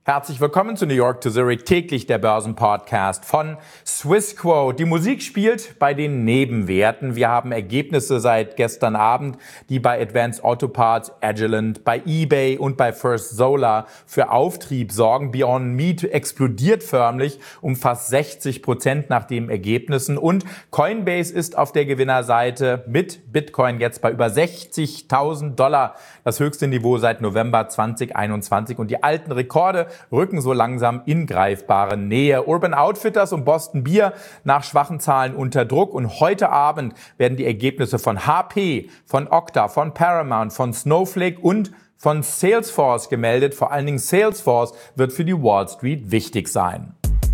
Herzlich willkommen zu New York to Zurich, täglich der Börsenpodcast von Swissquote. Die Musik spielt bei den Nebenwerten. Wir haben Ergebnisse seit gestern Abend, die bei Advanced Auto Parts, Agilent, bei eBay und bei First Solar für Auftrieb sorgen. Beyond Meat explodiert förmlich um fast 60% nach den Ergebnissen. Und Coinbase ist auf der Gewinnerseite mit Bitcoin jetzt bei über $60.000. Das höchste Niveau seit November 2021. Und die alten Rekorde rücken so langsam in greifbare Nähe. Urban Outfitters und Boston Beer nach schwachen Zahlen unter Druck. Und heute Abend werden die Ergebnisse von HP, von Okta, von Paramount, von Snowflake und von Salesforce gemeldet. Vor allen Dingen Salesforce wird für die Wall Street wichtig sein.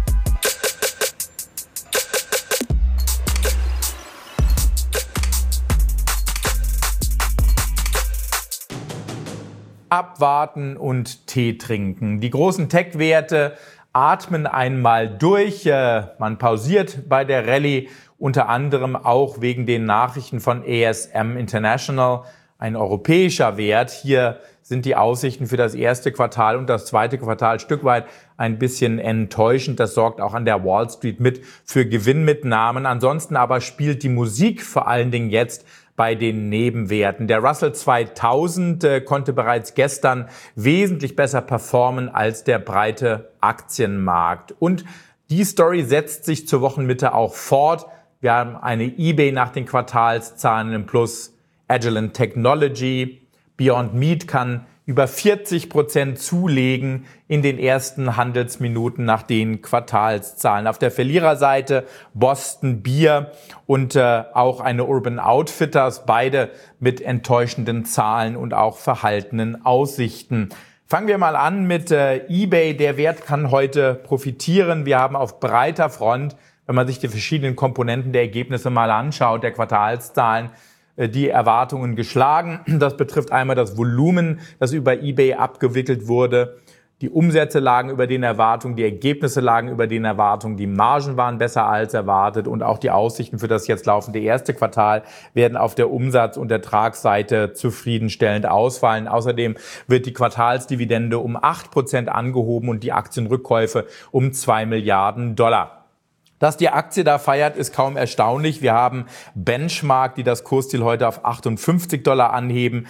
Abwarten und Tee trinken. Die großen Tech-Werte atmen einmal durch. Man pausiert bei der Rallye, unter anderem auch wegen den Nachrichten von ASM International, ein europäischer Wert. Hier sind die Aussichten für das erste Quartal und das zweite Quartal ein Stück weit ein bisschen enttäuschend. Das sorgt auch an der Wall Street mit für Gewinnmitnahmen. Ansonsten aber spielt die Musik vor allen Dingen jetzt bei den Nebenwerten. Der Russell 2000 konnte bereits gestern wesentlich besser performen als der breite Aktienmarkt. Und die Story setzt sich zur Wochenmitte auch fort. Wir haben eine eBay nach den Quartalszahlen im Plus, Agilent Technology, Beyond Meat kann über 40% zulegen in den ersten Handelsminuten nach den Quartalszahlen. Auf der Verliererseite Boston Beer und auch eine Urban Outfitters, beide mit enttäuschenden Zahlen und auch verhaltenen Aussichten. Fangen wir mal an mit eBay. Der Wert kann heute profitieren. Wir haben auf breiter Front, wenn man sich die verschiedenen Komponenten der Ergebnisse mal anschaut, der Quartalszahlen, die Erwartungen geschlagen. Das betrifft einmal das Volumen, das über eBay abgewickelt wurde. Die Umsätze lagen über den Erwartungen, die Ergebnisse lagen über den Erwartungen, die Margen waren besser als erwartet und auch die Aussichten für das jetzt laufende erste Quartal werden auf der Umsatz- und Ertragsseite zufriedenstellend ausfallen. Außerdem wird die Quartalsdividende um 8% angehoben und die Aktienrückkäufe um $2 Milliarden. Dass die Aktie da feiert, ist kaum erstaunlich. Wir haben Benchmark, die das Kursziel heute auf $58 anheben.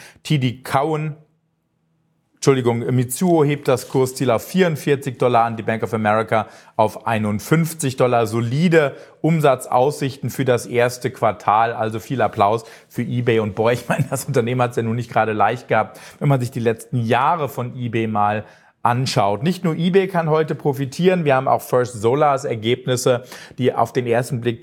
Mitsuo hebt das Kursziel auf $44 an, die Bank of America auf $51. Solide Umsatzaussichten für das erste Quartal, also viel Applaus für eBay. Und boah, ich meine, das Unternehmen hat es ja nun nicht gerade leicht gehabt, wenn man sich die letzten Jahre von eBay mal anschaut. Nicht nur eBay kann heute profitieren, wir haben auch First Solars Ergebnisse, die auf den ersten Blick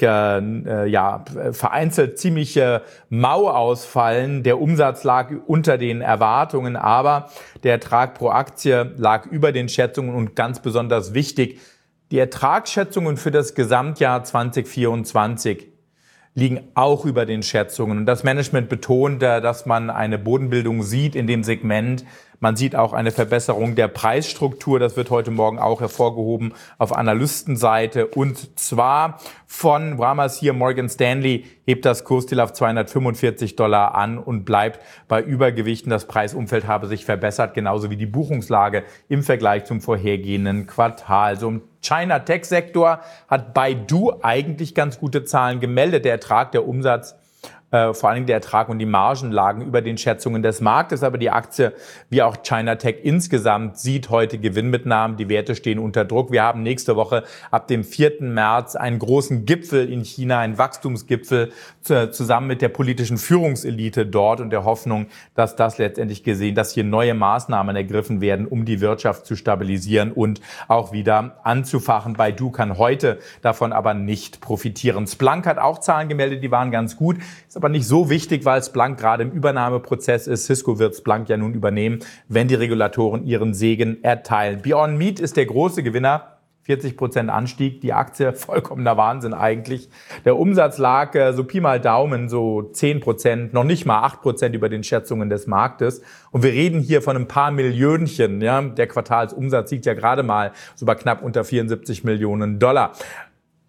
vereinzelt ziemlich mau ausfallen. Der Umsatz lag unter den Erwartungen, aber der Ertrag pro Aktie lag über den Schätzungen und ganz besonders wichtig, die Ertragsschätzungen für das Gesamtjahr 2024 liegen auch über den Schätzungen. Und das Management betont, dass man eine Bodenbildung sieht in dem Segment. Man sieht auch eine Verbesserung der Preisstruktur. Das wird heute Morgen auch hervorgehoben auf Analystenseite. Und zwar von, wo haben wir es hier, Morgan Stanley hebt das Kursziel auf $245 an und bleibt bei Übergewichten. Das Preisumfeld habe sich verbessert, genauso wie die Buchungslage im Vergleich zum vorhergehenden Quartal. So im China-Tech-Sektor hat Baidu eigentlich ganz gute Zahlen gemeldet. Der Ertrag, der Umsatz, vor allen Dingen der Ertrag und die Margen lagen über den Schätzungen des Marktes, aber die Aktie, wie auch China Tech insgesamt, sieht heute Gewinnmitnahmen. Die Werte stehen unter Druck. Wir haben nächste Woche ab dem 4. März einen großen Gipfel in China, einen Wachstumsgipfel zusammen mit der politischen Führungselite dort und der Hoffnung, dass das letztendlich gesehen, dass hier neue Maßnahmen ergriffen werden, um die Wirtschaft zu stabilisieren und auch wieder anzufachen. Baidu kann heute davon aber nicht profitieren. Splunk hat auch Zahlen gemeldet, die waren ganz gut. Ist aber nicht so wichtig, weil Splunk gerade im Übernahmeprozess ist. Cisco wird Splunk ja nun übernehmen, wenn die Regulatoren ihren Segen erteilen. Beyond Meat ist der große Gewinner. 40% Anstieg, die Aktie, vollkommener Wahnsinn eigentlich. Der Umsatz lag so Pi mal Daumen, so 10%, noch nicht mal 8% über den Schätzungen des Marktes. Und wir reden hier von ein paar Millionchen. Ja? Der Quartalsumsatz liegt ja gerade mal so bei knapp unter $74 Millionen.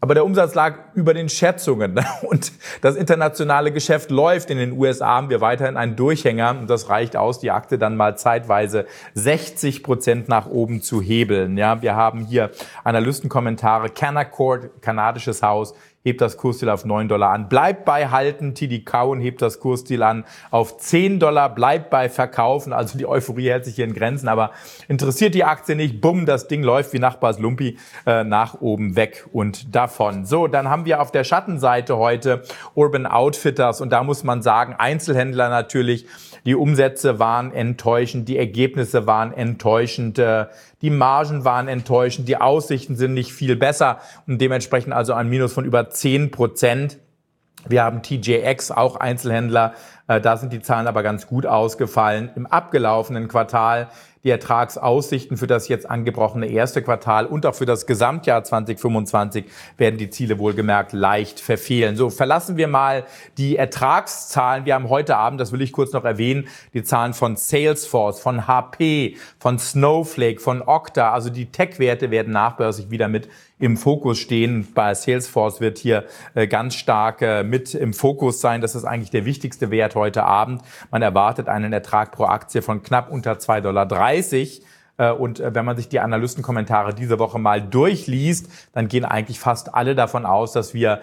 Aber der Umsatz lag über den Schätzungen und das internationale Geschäft läuft. In den USA haben wir weiterhin einen Durchhänger und das reicht aus, die Aktie dann mal zeitweise 60% nach oben zu hebeln. Ja, wir haben hier Analystenkommentare. Canaccord, kanadisches Haus, hebt das Kursziel auf $9 an. Bleibt bei Halten. TD Cowen hebt das Kursziel an auf $10. Bleibt bei Verkaufen. Also die Euphorie hält sich hier in Grenzen. Aber interessiert die Aktie nicht. Bumm, das Ding läuft wie Nachbars Lumpi nach oben weg und davon. So, dann haben wir auf der Schattenseite heute Urban Outfitters. Und da muss man sagen, Einzelhändler natürlich. Die Umsätze waren enttäuschend. Die Ergebnisse waren enttäuschend. Die Margen waren enttäuschend. Die Aussichten sind nicht viel besser. Und dementsprechend also ein Minus von über 10%. Wir haben TJX, auch Einzelhändler. Da sind die Zahlen aber ganz gut ausgefallen. Im abgelaufenen Quartal die Ertragsaussichten für das jetzt angebrochene erste Quartal und auch für das Gesamtjahr 2025 werden die Ziele wohlgemerkt leicht verfehlen. So, verlassen wir mal die Ertragszahlen. Wir haben heute Abend, das will ich kurz noch erwähnen, die Zahlen von Salesforce, von HP, von Snowflake, von Okta. Also die Tech-Werte werden nachbörslich wieder mit im Fokus stehen. Bei Salesforce wird hier ganz stark mit im Fokus sein. Das ist eigentlich der wichtigste Wert heute Abend. Man erwartet einen Ertrag pro Aktie von knapp unter $2,30. Und wenn man sich die Analystenkommentare diese Woche mal durchliest, dann gehen eigentlich fast alle davon aus, dass wir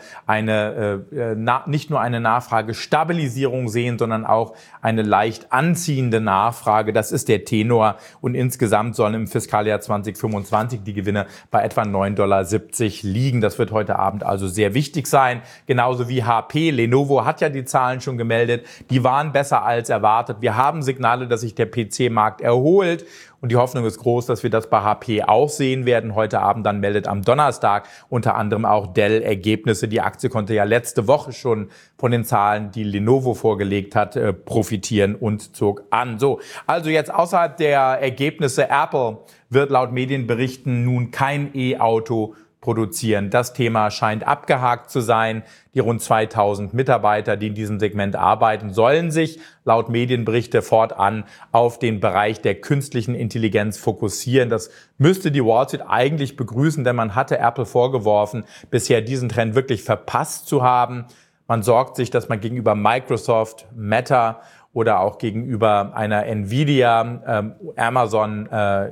nicht nur eine Nachfragestabilisierung sehen, sondern auch eine leicht anziehende Nachfrage. Das ist der Tenor. Und insgesamt sollen im Fiskaljahr 2025 die Gewinne bei etwa $9,70 liegen. Das wird heute Abend also sehr wichtig sein. Genauso wie HP. Lenovo hat ja die Zahlen schon gemeldet. Die waren besser als erwartet. Wir haben Signale, dass sich der PC-Markt erholt. Und die Hoffnung ist groß, dass wir das bei HP auch sehen werden. Heute Abend dann meldet am Donnerstag unter anderem auch Dell Ergebnisse. Die Aktie konnte ja letzte Woche schon von den Zahlen, die Lenovo vorgelegt hat, profitieren und zog an. So, also jetzt außerhalb der Ergebnisse, Apple wird laut Medienberichten nun kein E-Auto produzieren. Das Thema scheint abgehakt zu sein. Die rund 2000 Mitarbeiter, die in diesem Segment arbeiten, sollen sich laut Medienberichte fortan auf den Bereich der künstlichen Intelligenz fokussieren. Das müsste die Wall Street eigentlich begrüßen, denn man hatte Apple vorgeworfen, bisher diesen Trend wirklich verpasst zu haben. Man sorgt sich, dass man gegenüber Microsoft, Meta oder auch gegenüber einer Nvidia, Amazon,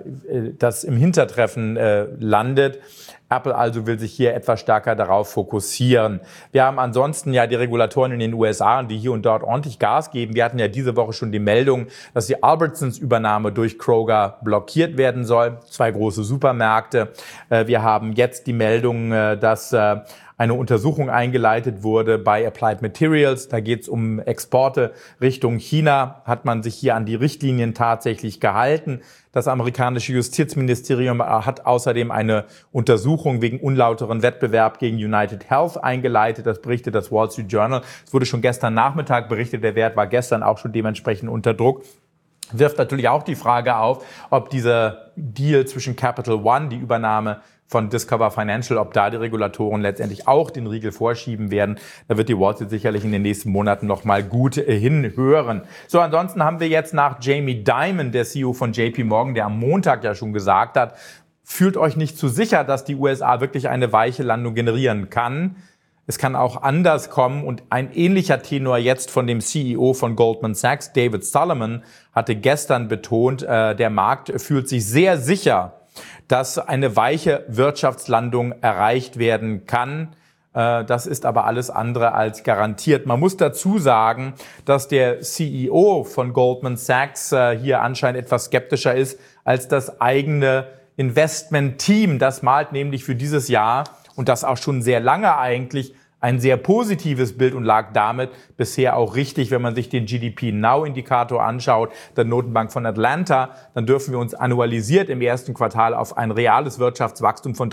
das im Hintertreffen landet. Apple also will sich hier etwas stärker darauf fokussieren. Wir haben ansonsten ja die Regulatoren in den USA, die hier und dort ordentlich Gas geben. Wir hatten ja diese Woche schon die Meldung, dass die Albertsons-Übernahme durch Kroger blockiert werden soll. 2 große Supermärkte. Wir haben jetzt die Meldung, dass eine Untersuchung eingeleitet wurde bei Applied Materials. Da geht es um Exporte Richtung China. Hat man sich hier an die Richtlinien tatsächlich gehalten? Das amerikanische Justizministerium hat außerdem eine Untersuchung wegen unlauteren Wettbewerb gegen United Health eingeleitet. Das berichtet das Wall Street Journal. Es wurde schon gestern Nachmittag berichtet. Der Wert war gestern auch schon dementsprechend unter Druck. Wirft natürlich auch die Frage auf, ob dieser Deal zwischen Capital One, die Übernahme von Discover Financial, ob da die Regulatoren letztendlich auch den Riegel vorschieben werden. Da wird die Wall Street sicherlich in den nächsten Monaten noch mal gut hinhören. So, ansonsten haben wir jetzt nach Jamie Dimon, der CEO von JP Morgan, der am Montag ja schon gesagt hat, fühlt euch nicht zu sicher, dass die USA wirklich eine weiche Landung generieren kann. Es kann auch anders kommen und ein ähnlicher Tenor jetzt von dem CEO von Goldman Sachs, David Solomon, hatte gestern betont, der Markt fühlt sich sehr sicher, dass eine weiche Wirtschaftslandung erreicht werden kann. Das ist aber alles andere als garantiert. Man muss dazu sagen, dass der CEO von Goldman Sachs hier anscheinend etwas skeptischer ist als das eigene Investment-Team. Das malt nämlich für dieses Jahr und das auch schon sehr lange eigentlich ein sehr positives Bild und lag damit bisher auch richtig, wenn man sich den GDP-Now-Indikator anschaut, der Notenbank von Atlanta, dann dürfen wir uns annualisiert im ersten Quartal auf ein reales Wirtschaftswachstum von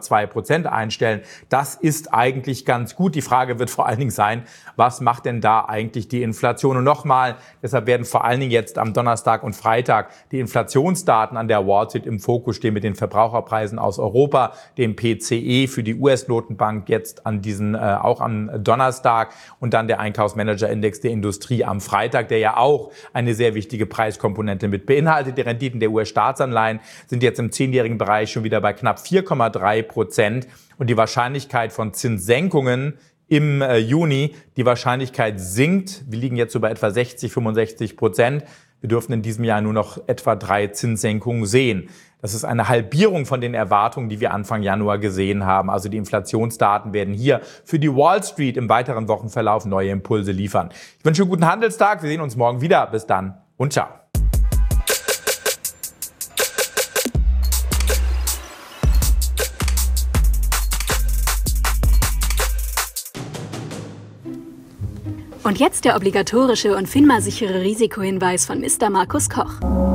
3,2% einstellen. Das ist eigentlich ganz gut. Die Frage wird vor allen Dingen sein, was macht denn da eigentlich die Inflation? Und nochmal, deshalb werden vor allen Dingen jetzt am Donnerstag und Freitag die Inflationsdaten an der Wall Street im Fokus stehen mit den Verbraucherpreisen aus Europa, dem PCE für die US-Notenbank jetzt an diesen auch am Donnerstag und dann der Einkaufsmanagerindex der Industrie am Freitag, der ja auch eine sehr wichtige Preiskomponente mit beinhaltet. Die Renditen der US-Staatsanleihen sind jetzt im 10-jährigen Bereich schon wieder bei knapp 4,3% und die Wahrscheinlichkeit von Zinssenkungen im Juni, die Wahrscheinlichkeit sinkt. Wir liegen jetzt so bei etwa 60-65%. Wir dürfen in diesem Jahr nur noch etwa 3 Zinssenkungen sehen. Das ist eine Halbierung von den Erwartungen, die wir Anfang Januar gesehen haben. Also die Inflationsdaten werden hier für die Wall Street im weiteren Wochenverlauf neue Impulse liefern. Ich wünsche einen guten Handelstag. Wir sehen uns morgen wieder. Bis dann und ciao. Und jetzt der obligatorische und FINMA-sichere Risikohinweis von Mr. Markus Koch.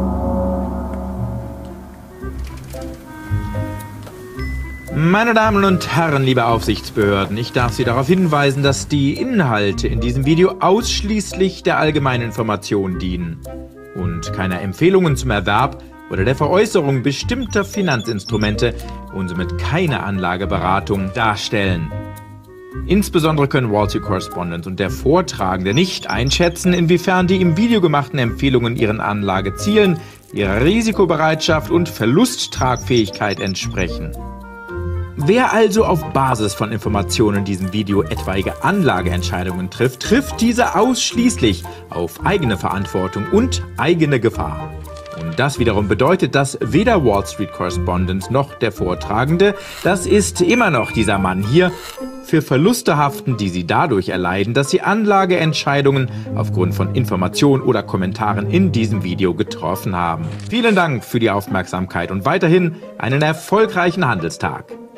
Meine Damen und Herren, liebe Aufsichtsbehörden, ich darf Sie darauf hinweisen, dass die Inhalte in diesem Video ausschließlich der allgemeinen Information dienen und keiner Empfehlungen zum Erwerb oder der Veräußerung bestimmter Finanzinstrumente und somit keine Anlageberatung darstellen. Insbesondere können Wall Street Correspondent und der Vortragende nicht einschätzen, inwiefern die im Video gemachten Empfehlungen ihren Anlagezielen, ihrer Risikobereitschaft und Verlusttragfähigkeit entsprechen. Wer also auf Basis von Informationen in diesem Video etwaige Anlageentscheidungen trifft, trifft diese ausschließlich auf eigene Verantwortung und eigene Gefahr. Und das wiederum bedeutet, dass weder Wall Street Correspondent noch der Vortragende, das ist immer noch dieser Mann hier, für Verluste haften, die sie dadurch erleiden, dass sie Anlageentscheidungen aufgrund von Informationen oder Kommentaren in diesem Video getroffen haben. Vielen Dank für die Aufmerksamkeit und weiterhin einen erfolgreichen Handelstag.